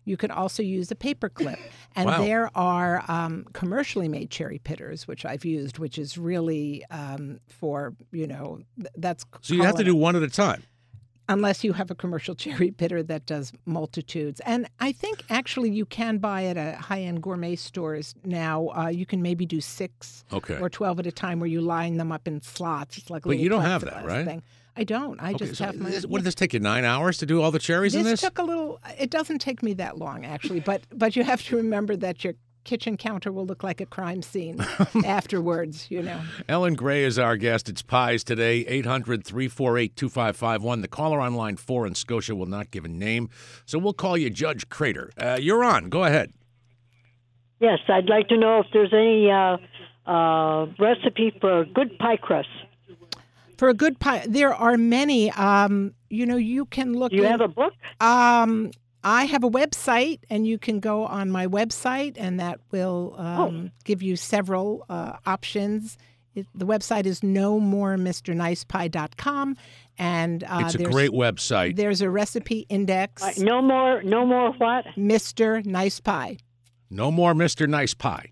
You could also use a paper clip. And Wow. there are um, commercially made cherry pitters, which I've used, which is really um, for, you know, th- that's... So you have to do one at a time. Unless you have a commercial cherry pitter that does multitudes. And I think actually you can buy at a high-end gourmet stores now. Uh, you can maybe do six Okay. or twelve at a time where you line them up in slots. It's like a But you little don't have that, plexiglass right? thing. I don't. I Okay, just so have my... this- what did this take you, nine hours to do all the cherries in This this? took a little... It doesn't take me that long, actually. But, but you have to remember that your kitchen counter will look like a crime scene afterwards, you know. Ellen Gray is our guest. It's Pies today, eight hundred, three four eight, two five five one. The caller on line four in Scotia will not give a name, so we'll call you Judge Crater. Uh, you're on. Go ahead. Yes, I'd like to know if there's any uh, uh, recipe for a good pie crust. For a good pie, there are many. Um, you know, you can look... Do you in- have a book? Um, I have a website, and you can go on my website, and that will um, oh. give you several uh, options. It, the website is no more mister nice pie dot com, and uh, it's a there's, great website. There's a recipe index. Uh, no more, no more what? Mister Nice Pie. No more Mister Nice Pie.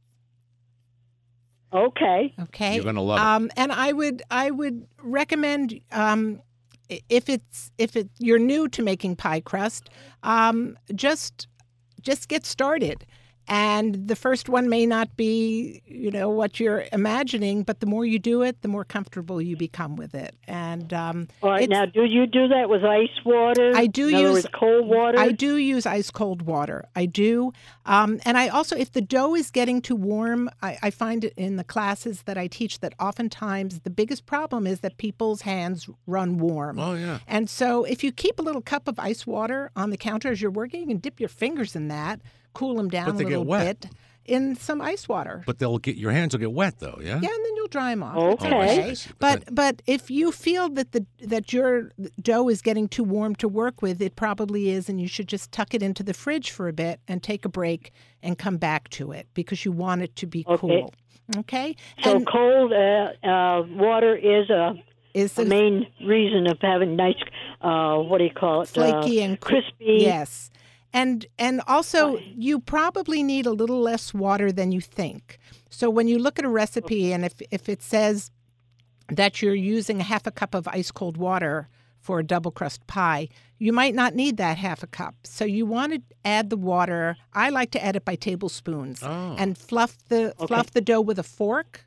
Okay. Okay. You're gonna love it. Um, and I would, I would recommend. Um, If it's if it you're new to making pie crust, um, just just get started. And the first one may not be, you know, what you're imagining, but the more you do it, the more comfortable you become with it. And um, all right, now do you do that with ice water? I do In use other words, cold water. I do use ice cold water. I do, um, and I also, if the dough is getting too warm, I, I find it in the classes that I teach that oftentimes the biggest problem is that people's hands run warm. Oh yeah. And so, if you keep a little cup of ice water on the counter as you're working, you can dip your fingers in that. Cool them down But they a get little wet. bit in some ice water. But they'll get your hands will get wet though, yeah. Yeah, and then you'll dry them off. It's Okay. Oh, I see, okay. I see. But but if you feel that the that your dough is getting too warm to work with, it probably is, and you should just tuck it into the fridge for a bit and take a break and come back to it because you want it to be Okay. cool. Okay. So and cold uh, uh, water is a, is a the main reason of having nice. Uh, what do you call it? flaky uh, and cr- crispy. Yes. And and also, you probably need a little less water than you think. So when you look at a recipe, and if, if it says that you're using a half a cup of ice cold water for a double crust pie, you might not need that half a cup. So you want to add the water. I like to add it by tablespoons Oh. and fluff the Okay. fluff the dough with a fork.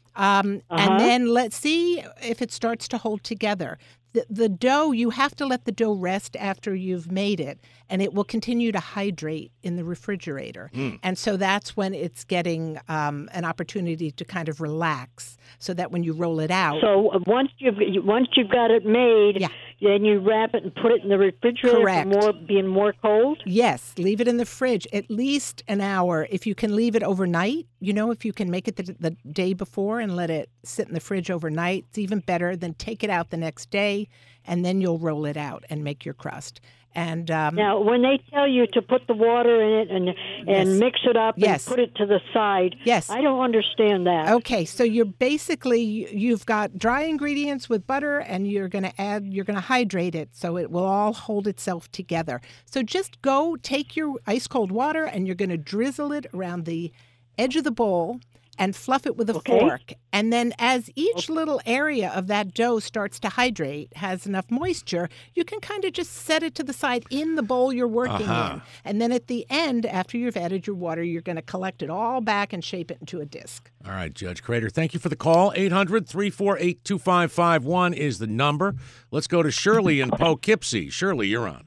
Um, Uh-huh. And then let's see if it starts to hold together. The, the dough, you have to let the dough rest after you've made it, and it will continue to hydrate in the refrigerator. Mm. And so that's when it's getting um, an opportunity to kind of relax so that when you roll it out. So uh, once you've once you've got it made, Yeah. then you wrap it and put it in the refrigerator Correct. for more being more cold. Yes, leave it in the fridge at least an hour. If you can leave it overnight, you know, if you can make it the, the day before and let it sit in the fridge overnight, it's even better than take it out the next day, and then you'll roll it out and make your crust. And um, Now, when they tell you to put the water in it and and Yes. mix it up Yes. and put it to the side, Yes. I don't understand that. Okay, so you're basically you've got dry ingredients with butter, and you're going to add you're going to hydrate it so it will all hold itself together. So just go take your ice cold water, and you're going to drizzle it around the edge of the bowl and fluff it with a Okay. fork. And then as each little area of that dough starts to hydrate, has enough moisture, you can kind of just set it to the side in the bowl you're working Uh-huh. in. And then at the end, after you've added your water, you're going to collect it all back and shape it into a disc. All right, Judge Crater, thank you for the call. eight hundred, three four eight, two five five one is the number. Let's go to Shirley in Poughkeepsie. Shirley, you're on.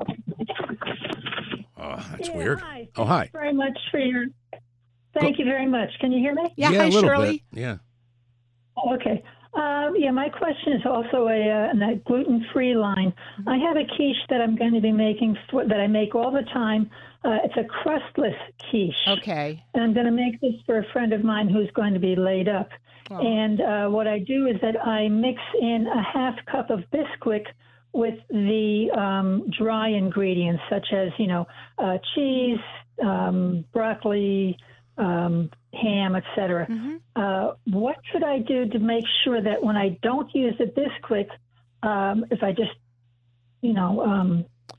Oh, that's Yeah, weird. Hi. Oh, hi. Thanks very much for your. Thank you very much. Can you hear me? Yeah, yeah hi, a little Shirley. bit. Yeah. Okay. Um, yeah, my question is also a uh, in that gluten-free line. I have a quiche that I'm going to be making for, that I make all the time. Uh, it's a crustless quiche, Okay. and I'm going to make this for a friend of mine who's going to be laid up. Oh. And uh, what I do is that I mix in a half cup of Bisquick with the um, dry ingredients, such as you know uh, cheese, um, broccoli, um, ham, et cetera. Mm-hmm. Uh, what should I do to make sure that when I don't use the Bisquick, um, if I just, you know, um,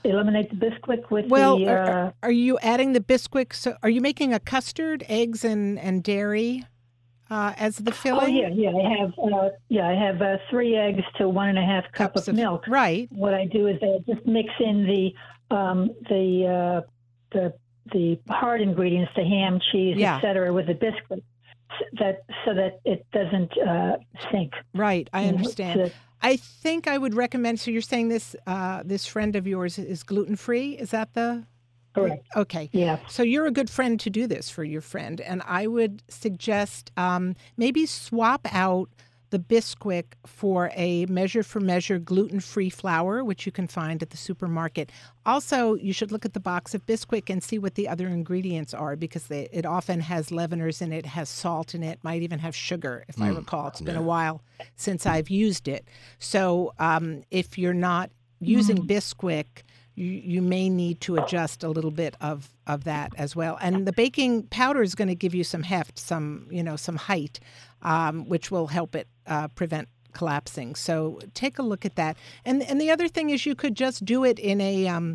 eliminate the Bisquick with Well, the. are, Uh, are- are you adding the Bisquick? So, are you making a custard, eggs, and and dairy uh, as the oh filling? yeah, yeah. I have uh, yeah, I have uh, three eggs to one and a half cup Cups of, milk. Right. What I do is I just mix in the um, the uh, the the hard ingredients, the ham, cheese, Yeah. et cetera, with the Bisquick, s- that so that it doesn't uh, sink. Right. I You know, understand. so that- I think I would recommend. So you're saying this uh, this friend of yours is gluten free? Is that the Correct. Okay. Yeah. So you're a good friend to do this for your friend, and I would suggest um, maybe swap out the Bisquick for a measure for measure gluten free flour, which you can find at the supermarket. Also, you should look at the box of Bisquick and see what the other ingredients are, because they, it often has leaveners in it, has salt in it, might even have sugar, if I recall. It's been a while since I've used it. So um, if you're not using Bisquick, you, you may need to adjust a little bit of, of that as well. And the baking powder is going to give you some heft, some, you know, some height, um, which will help it uh, prevent collapsing. So take a look at that. And and the other thing is you could just do it in a, um,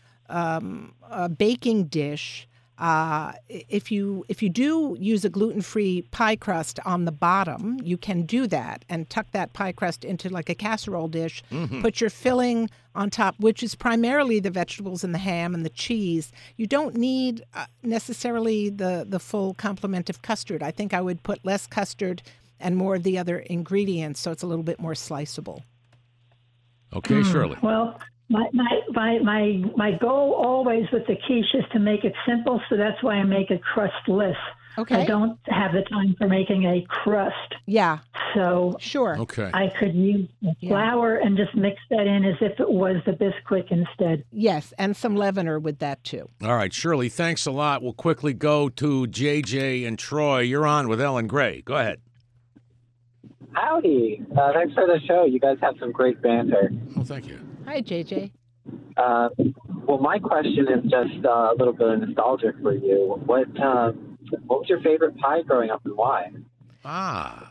um, a baking dish. Uh, if you if you do use a gluten-free pie crust on the bottom, you can do that and tuck that pie crust into like a casserole dish. Mm-hmm. Put your filling on top, which is primarily the vegetables and the ham and the cheese. You don't need uh, necessarily the the full complement of custard. I think I would put less custard and more of the other ingredients, so it's a little bit more sliceable. Okay, Shirley. Well, my, my my my my goal always with the quiche is to make it simple, so that's why I make it crustless. Okay. I don't have the time for making a crust, Yeah, so sure. Okay. I could use the Yeah. flour and just mix that in as if it was the Bisquick instead. Yes, and some leavener with that too. All right, Shirley, thanks a lot. We'll quickly go to J J and Troy. You're on with Ellen Gray. Go ahead. Howdy. Uh, thanks for the show. You guys have some great banter. Oh, thank you. Hi, J J. Uh, well, my question is just uh, a little bit of nostalgia for you. What um, what was your favorite pie growing up and why? Ah,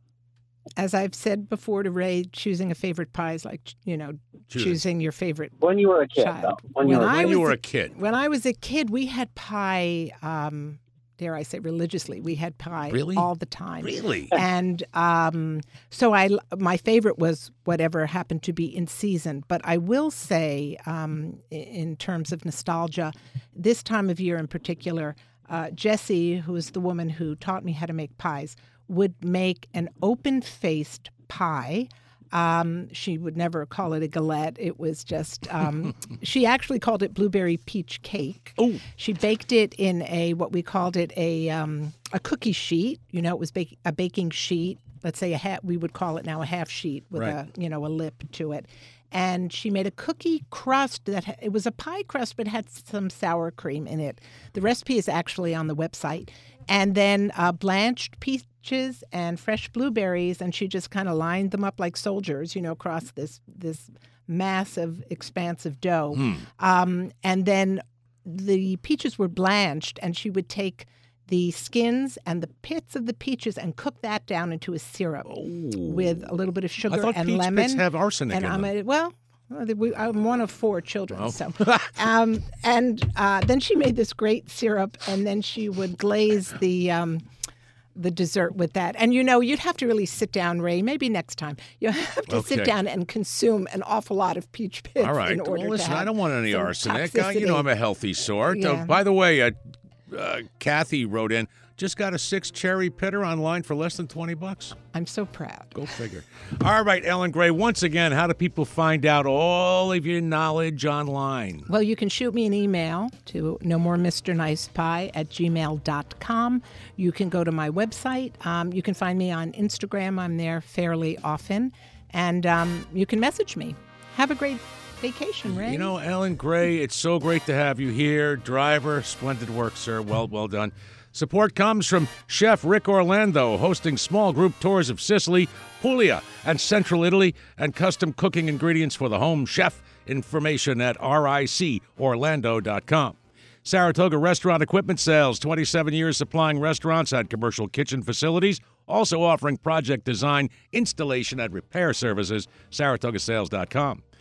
As I've said before to Ray, choosing a favorite pie is like, you know, Choosing. choosing your favorite When you were a kid, child. though. When you When were I when you was were a- a kid. When I was a kid, we had pie, um, dare I say religiously, we had pie Really? all the time. Really? And um, so I, my favorite was whatever happened to be in season. But I will say, um, i- in terms of nostalgia, this time of year in particular, uh, Jessie, who is the woman who taught me how to make pies, would make an open-faced pie. Um, she would never call it a galette. It was just, um, she actually called it blueberry peach cake. Oh. She baked it in a, what we called it, a um, a cookie sheet. You know, it was bake, a baking sheet. Let's say a hat, we would call it now a half sheet with Right. a, you know, a lip to it. And she made a cookie crust that, ha- it was a pie crust, but had some sour cream in it. The recipe is actually on the website. And then uh, blanched peaches and fresh blueberries, and she just kind of lined them up like soldiers, you know, across this this massive, expansive dough. Um, and then the peaches were blanched, and she would take the skins and the pits of the peaches and cook that down into a syrup with a little bit of I sugar thought and peach lemon. pits have arsenic and in I'm them. a, well, well, the- we- I'm one of four children, Oh. so. Um, and uh, then she made this great syrup, and then she would glaze the um, the dessert with that. And you know, you'd have to really sit down, Ray. Maybe next time you have to Okay. sit down and consume an awful lot of peach pits All right. in order Well, listen, to have I don't want any some arsenic. Uh, you know, toxicity. I'm a healthy sort. Uh, Yeah. by the way, uh, uh, Kathy wrote in, just got a six cherry pitter online for less than twenty bucks. I'm so proud. Go figure. All right, Ellen Gray, once again, how do people find out all of your knowledge online? Well, you can shoot me an email to no more Mister Nice Pie at gmail dot com. You can go to my website. Um, you can find me on Instagram. I'm there fairly often. And um, you can message me. Have a great vacation, Ray. You know, Ellen Gray, it's so great to have you here. Driver, splendid work, sir. Well, well done. Support comes from Chef Rick Orlando, hosting small group tours of Sicily, Puglia, and Central Italy, and custom cooking ingredients for the home chef. Information at R I C orlando dot com. Saratoga Restaurant Equipment Sales, twenty-seven years supplying restaurants and commercial kitchen facilities, also offering project design, installation, and repair services, saratoga sales dot com.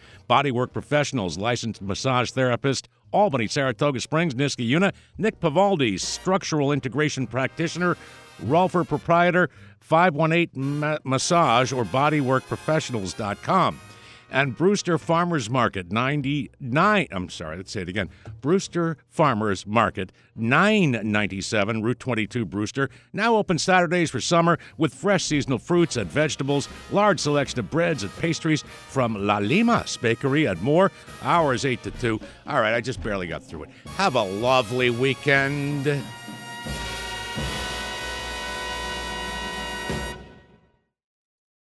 Bodywork Professionals, licensed massage therapist, Albany, Saratoga Springs, Niskayuna. Nick Pavaldi, structural integration practitioner, Rolfer proprietor, five one eight Massage or bodywork professionals dot com. And Brewster Farmers Market, ninety-nine, I'm sorry, let's say it again. Brewster Farmers Market, nine ninety-seven, Route twenty-two, Brewster. Now open Saturdays for summer with fresh seasonal fruits and vegetables, large selection of breads and pastries from La Lima's Bakery and more. Hours eight to two. All right, I just barely got through it. Have a lovely weekend.